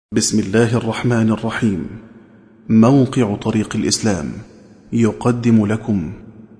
بسم الله الرحمن الرحيم. موقع طريق الإسلام يقدم لكم.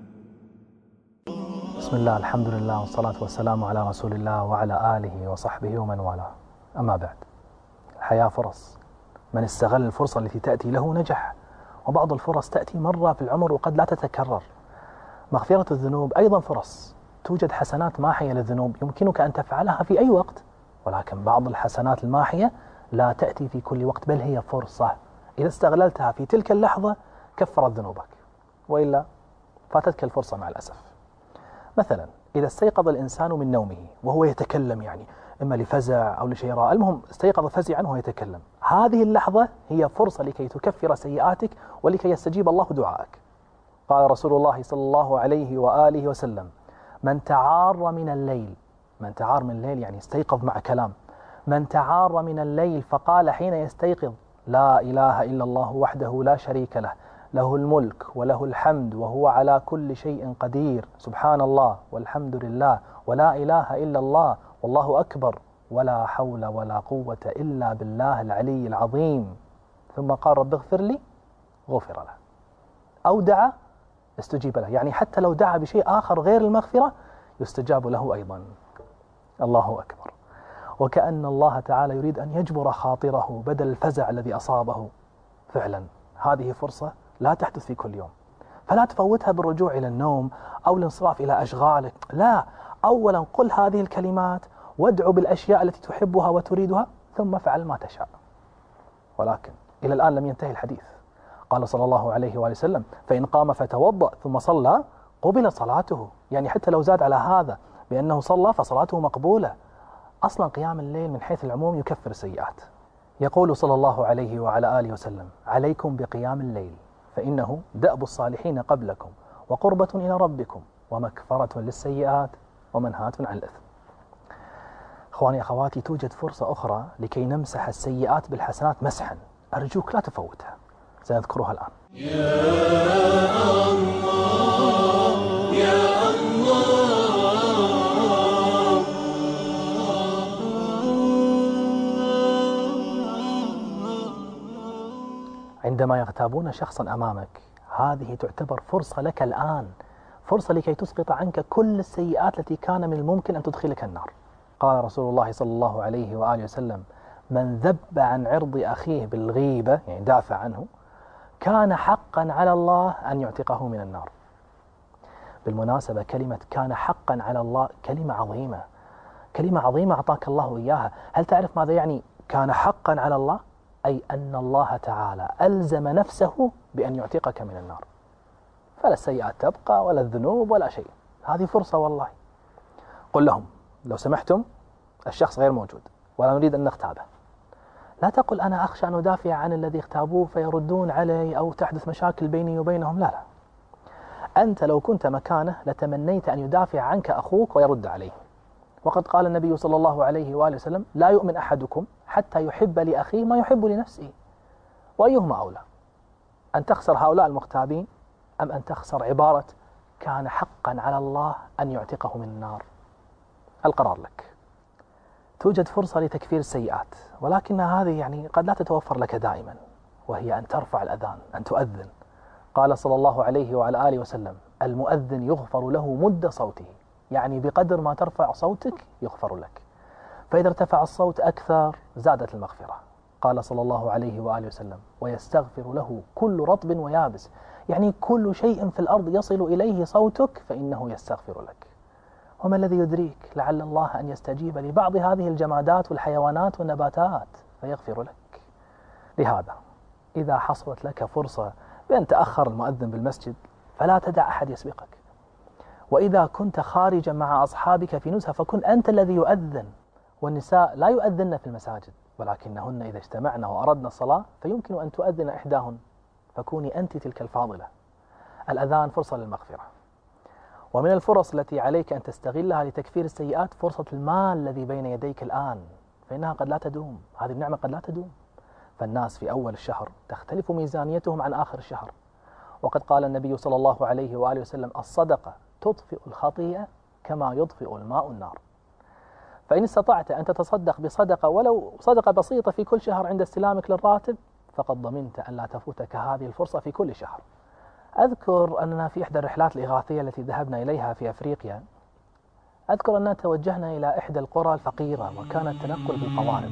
بسم الله، الحمد لله، والصلاة والسلام على رسول الله وعلى آله وصحبه ومن والاه. أما بعد، الحياة فرص، من استغل الفرصة التي تأتي له نجح، وبعض الفرص تأتي مرة في العمر وقد لا تتكرر. مغفرة الذنوب أيضا فرص، توجد حسنات ماحية للذنوب يمكنك أن تفعلها في أي وقت، ولكن بعض الحسنات الماحية لا تأتي في كل وقت، بل هي فرصة إذا استغللتها في تلك اللحظة كفرت ذنوبك، وإلا فاتتك الفرصة مع الأسف. مثلا إذا استيقظ الإنسان من نومه وهو يتكلم، يعني إما لفزع أو لشيء رائع، المهم استيقظ فزعا وهو يتكلم، هذه اللحظة هي فرصة لكي تكفر سيئاتك ولكي يستجيب الله دعائك. قال رسول الله صلى الله عليه وآله وسلم: من تعار من الليل، من تعار من الليل يعني استيقظ مع كلام، من تعار من الليل فقال حين يستيقظ: لا إله إلا الله وحده لا شريك له، له الملك وله الحمد وهو على كل شيء قدير، سبحان الله والحمد لله ولا إله إلا الله والله أكبر ولا حول ولا قوة إلا بالله العلي العظيم، ثم قال: رب اغفر لي، غفر له. أو دعا استجيب له، يعني حتى لو دعا بشيء آخر غير المغفرة يستجاب له أيضا. الله أكبر. وكأن الله تعالى يريد أن يجبر خاطره بدل الفزع الذي أصابه. فعلا هذه فرصة لا تحدث في كل يوم، فلا تفوتها بالرجوع إلى النوم أو الانصراف إلى أشغالك، لا، أولا قل هذه الكلمات وادعو بالأشياء التي تحبها وتريدها، ثم فعل ما تشاء. ولكن إلى الآن لم ينتهي الحديث. قال صلى الله عليه وآله وسلم: فإن قام فتوضأ ثم صلى قبل صلاته، يعني حتى لو زاد على هذا بأنه صلى فصلاته مقبولة. أصلا قيام الليل من حيث العموم يكفر السيئات. يقول صلى الله عليه وعلى آله وسلم: عليكم بقيام الليل فإنه دأب الصالحين قبلكم وقربة إلى ربكم ومكفرة للسيئات ومنهاة عن الإثم. أخواني أخواتي، توجد فرصة أخرى لكي نمسح السيئات بالحسنات مسحا، أرجوك لا تفوتها، سنذكرها الآن. يا الله يا الله. عندما يغتابون شخصا أمامك، هذه تعتبر فرصة لك الآن، فرصة لكي تسقط عنك كل السيئات التي كان من الممكن أن تدخلك النار. قال رسول الله صلى الله عليه وآله وسلم: من ذب عن عرض أخيه بالغيبة، يعني دافع عنه، كان حقا على الله أن يعتقه من النار. بالمناسبة كلمة كان حقا على الله كلمة عظيمة، كلمة عظيمة أعطاك الله إياها. هل تعرف ماذا يعني كان حقا على الله؟ أي أن الله تعالى ألزم نفسه بأن يعتقك من النار، فلا السيئات تبقى ولا الذنوب ولا شيء. هذه فرصة والله. قل لهم: لو سمحتم، الشخص غير موجود ولا نريد أن نغتابه. لا تقل أنا أخشى أن أدافع عن الذي اغتابوه فيردون علي أو تحدث مشاكل بيني وبينهم. لا لا، أنت لو كنت مكانه لتمنيت أن يدافع عنك أخوك ويرد عليه. وقد قال النبي صلى الله عليه وآله وسلم: لا يؤمن أحدكم حتى يحب لأخيه ما يحب لنفسه. وأيهما أولى، أن تخسر هؤلاء المغتابين أم أن تخسر عبارة كان حقا على الله أن يعتقه من النار؟ القرار لك. توجد فرصة لتكفير السيئات، ولكن هذه يعني قد لا تتوفر لك دائما، وهي أن ترفع الأذان، أن تؤذن. قال صلى الله عليه وعلى آله وسلم: المؤذن يغفر له مد صوته، يعني بقدر ما ترفع صوتك يغفر لك، فإذا ارتفع الصوت أكثر زادت المغفرة. قال صلى الله عليه وآله وسلم: ويستغفر له كل رطب ويابس، يعني كل شيء في الأرض يصل إليه صوتك فإنه يستغفر لك. وما الذي يدريك لعل الله أن يستجيب لبعض هذه الجمادات والحيوانات والنباتات فيغفر لك. لهذا إذا حصلت لك فرصة بأن تأخر المؤذن بالمسجد فلا تدع أحد يسبقك، وإذا كنت خارجا مع أصحابك في نزهة فكن أنت الذي يؤذن. والنساء لا يؤذن في المساجد، ولكنهن إذا اجتمعنا وأردنا الصلاة فيمكن أن تؤذن إحداهن، فكوني أنت تلك الفاضلة. الأذان فرصة للمغفرة. ومن الفرص التي عليك أن تستغلها لتكفير السيئات فرصة المال الذي بين يديك الآن، فإنها قد لا تدوم، هذه النعمة قد لا تدوم. فالناس في أول الشهر تختلف ميزانيتهم عن آخر الشهر، وقد قال النبي صلى الله عليه وآله وسلم: الصدقة تطفئ الخطيئة كما يطفئ الماء النار. فإن استطعت أن تتصدق بصدقة ولو صدقة بسيطة في كل شهر عند استلامك للراتب فقد ضمنت أن لا تفوتك هذه الفرصة في كل شهر. أذكر أننا في إحدى الرحلات الإغاثية التي ذهبنا إليها في أفريقيا، أذكر أننا توجهنا إلى إحدى القرى الفقيرة وكان التنقل بالقوارب.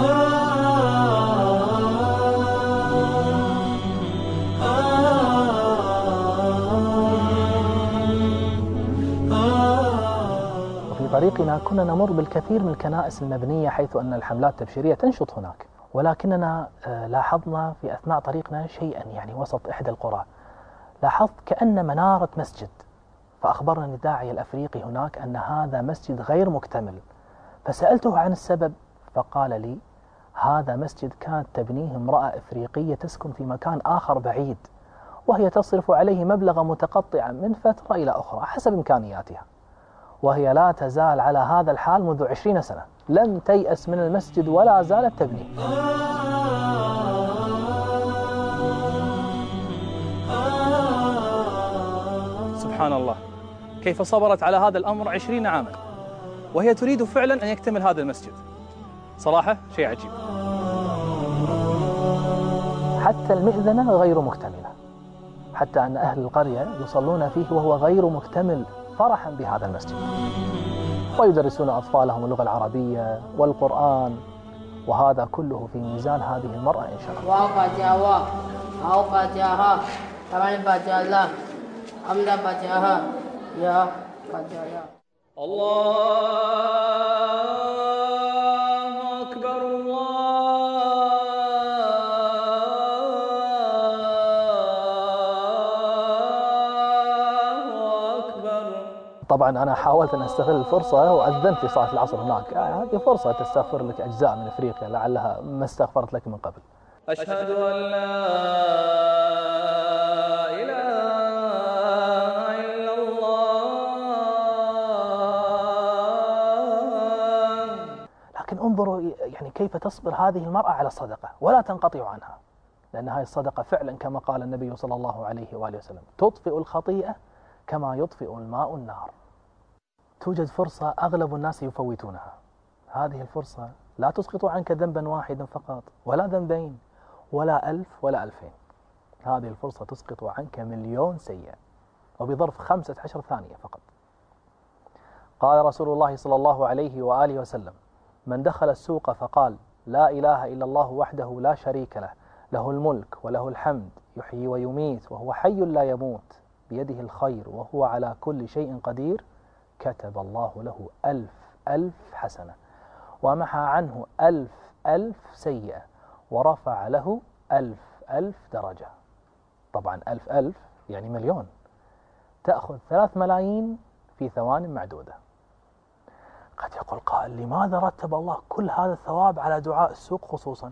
وفي طريقنا كنا نمر بالكثير من الكنائس المبنية حيث أن الحملات التبشيرية تنشط هناك، ولكننا لاحظنا في أثناء طريقنا شيئا يعني وسط إحدى القرى، لاحظت كأن منارة مسجد، فأخبرني الداعية الأفريقي هناك أن هذا مسجد غير مكتمل، فسألته عن السبب فقال لي هذا مسجد كانت تبنيه امرأة إفريقية تسكن في مكان آخر بعيد، وهي تصرف عليه مبلغا متقطعا من فترة إلى أخرى حسب إمكانياتها، وهي لا تزال على هذا الحال منذ 20 سنة، لم تيأس من المسجد ولا زالت تبنيه. سبحان الله، كيف صبرت على هذا الأمر 20 عاما وهي تريد فعلا أن يكتمل هذا المسجد. صراحة شيء عجيب. حتى المئذنة غير مكتملة، حتى أن أهل القرية يصلون فيه وهو غير مكتمل فرحا بهذا المسجد، ويدرسون أطفالهم اللغة العربية والقرآن، وهذا كله في ميزان هذه المرأة إن شاء الله. الله أكبر، الله أكبر. طبعا أنا حاولت أن أستغل الفرصة وأذنت لصلاة العصر هناك، هذه فرصة تستغفر لك أجزاء من أفريقيا لعلها ما استغفرت لك من قبل. أشهد أن لا إله إلا الله. لكن انظروا يعني كيف تصبر هذه المرأة على الصدقة ولا تنقطع عنها، لأن هذه الصدقة فعلا كما قال النبي صلى الله عليه وآله وسلم تطفئ الخطيئة كما يطفئ الماء النار. توجد فرصة أغلب الناس يفوتونها، هذه الفرصة لا تسقط عنك ذنبا واحدا فقط ولا ذنبين ولا 1000 ولا 2000، هذه الفرصة تسقط عنك 1,000,000 سيئة وبظرف 15 ثانية فقط. قال رسول الله صلى الله عليه وآله وسلم من دخل السوق فقال لا إله إلا الله وحده لا شريك له، له الملك وله الحمد يحيي ويميت وهو حي لا يموت بيده الخير وهو على كل شيء قدير، كتب الله له 1000,000 حسنة ومحى عنه 1000,000 سيئة ورفع له 1000,000 درجة. طبعا 1000,000 يعني 1,000,000، تأخذ 3 ملايين في ثوان معدودة. قد يقول قائل لماذا رتب الله كل هذا الثواب على دعاء السوق خصوصا؟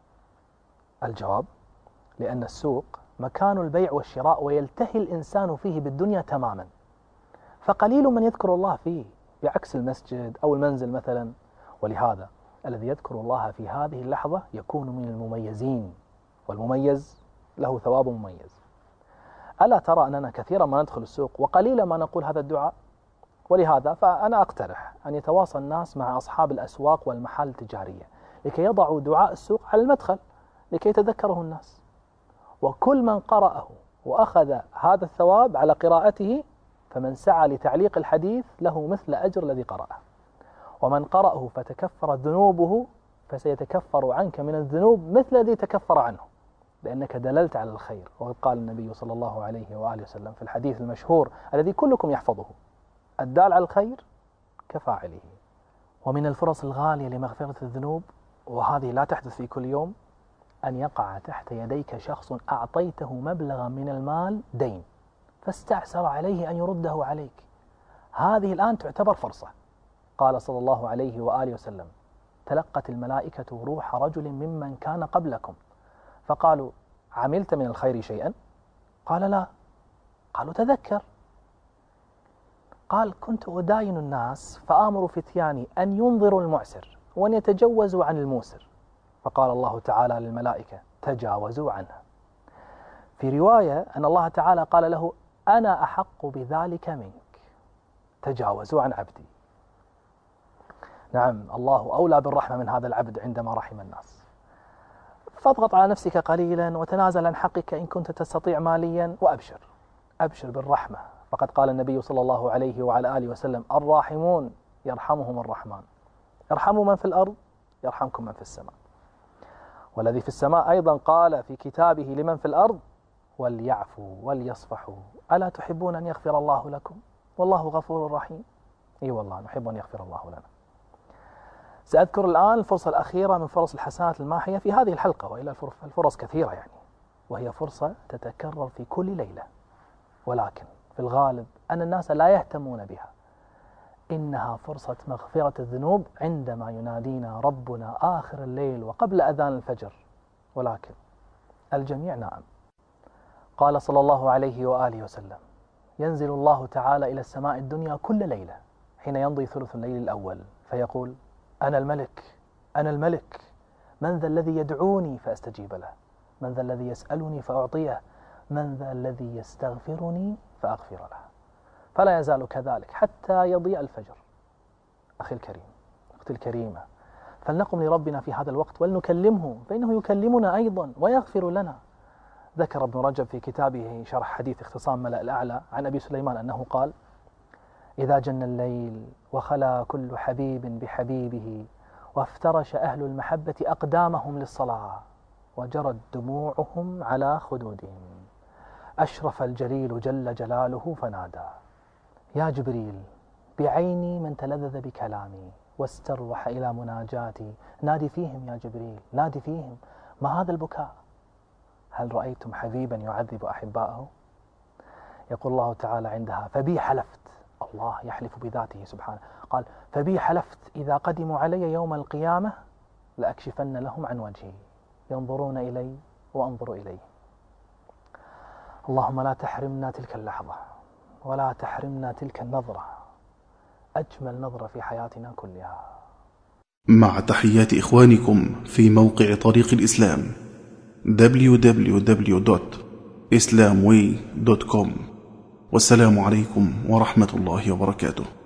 الجواب لأن السوق مكان البيع والشراء ويلتهي الإنسان فيه بالدنيا تماما، فقليل من يذكر الله فيه بعكس المسجد أو المنزل مثلا، ولهذا الذي يذكر الله في هذه اللحظة يكون من المميزين، والمميز له ثواب مميز. ألا ترى أننا كثيرا ما ندخل السوق وقليلا ما نقول هذا الدعاء؟ ولهذا فأنا أقترح أن يتواصل الناس مع أصحاب الأسواق والمحال التجارية لكي يضعوا دعاء السوق على المدخل لكي يتذكره الناس، وكل من قرأه وأخذ هذا الثواب على قراءته فمن سعى لتعليق الحديث له مثل أجر الذي قرأه، ومن قرأه فتكفرت ذنوبه فسيتكفر عنك من الذنوب مثل الذي تكفر عنه، لأنك دللت على الخير. وقد قال النبي صلى الله عليه وآله وسلم في الحديث المشهور الذي كلكم يحفظه الدال على الخير كفاعله. ومن الفرص الغالية لمغفرة الذنوب، وهذه لا تحدث في كل يوم، أن يقع تحت يديك شخص أعطيته مبلغا من المال دين فاستعسر عليه أن يرده عليك، هذه الآن تعتبر فرصة. قال صلى الله عليه وآله وسلم تلقت الملائكة روح رجل ممن كان قبلكم فقالوا عملت من الخير شيئا؟ قال لا. قالوا تذكر. قال كنت أداين الناس فآمر فتياني أن ينظروا المعسر وأن يتجوزوا عن الموسر، فقال الله تعالى للملائكة تجاوزوا عنها. في رواية أن الله تعالى قال له أنا أحق بذلك منك، تجاوزوا عن عبدي. نعم، الله أولى بالرحمة من هذا العبد عندما رحم الناس. فاضغط على نفسك قليلا وتنازل عن حقك إن كنت تستطيع ماليا، وأبشر، أبشر بالرحمة. فقد قال النبي صلى الله عليه وعلى آله وسلم: الراحمون يرحمهم الرحمن، ارحموا من في الأرض يرحمكم من في السماء. والذي في السماء أيضا قال في كتابه لمن في الأرض: وليعفوا وليصفحوا ألا تحبون أن يغفر الله لكم والله غفور رحيم. أي والله نحب أن يغفر الله لنا. سأذكر الآن الفرصة الأخيرة من فرص الحسنات الماحية في هذه الحلقة، وإلا الفرص كثيرة يعني، وهي فرصة تتكرر في كل ليلة، ولكن في الغالب أن الناس لا يهتمون بها. إنها فرصة مغفرة الذنوب عندما ينادينا ربنا آخر الليل وقبل أذان الفجر، ولكن الجميع نائم. قال صلى الله عليه وآله وسلم: ينزل الله تعالى إلى السماء الدنيا كل ليلة حين يمضي ثلث الليل الأول فيقول: أنا الملك، أنا الملك، من ذا الذي يدعوني فأستجيب له، من ذا الذي يسألني فأعطيه، من ذا الذي يستغفرني فأغفر له. فلا يزال كذلك حتى يضيء الفجر. أخي الكريم، أختي الكريمة، فلنقم لربنا في هذا الوقت ولنكلمه، فإنه يكلمنا أيضا ويغفر لنا. ذكر ابن رجب في كتابه شرح حديث اختصام ملأ الأعلى عن أبي سليمان أنه قال: إذا جن الليل وخلا كل حبيب بحبيبه وافترش أهل المحبة أقدامهم للصلاة وجرت دموعهم على خدودهم أشرف الجليل جل جلاله فنادى: يا جبريل بعيني من تلذذ بكلامي واستروح إلى مناجاتي، نادي فيهم يا جبريل، نادي فيهم، ما هذا البكاء؟ هل رأيتم حبيبا يعذب أحباءه؟ يقول الله تعالى عندها: فبي حلفت، الله يحلف بذاته سبحانه، قال: فبي حلفت إذا قدموا علي يوم القيامة لأكشفن لهم عن وجهي ينظرون إلي وأنظر إليه. اللهم لا تحرمنا تلك اللحظة ولا تحرمنا تلك النظرة، أجمل نظرة في حياتنا كلها. مع تحيات إخوانكم في موقع طريق الإسلام www.islamway.com. والسلام عليكم ورحمة الله وبركاته.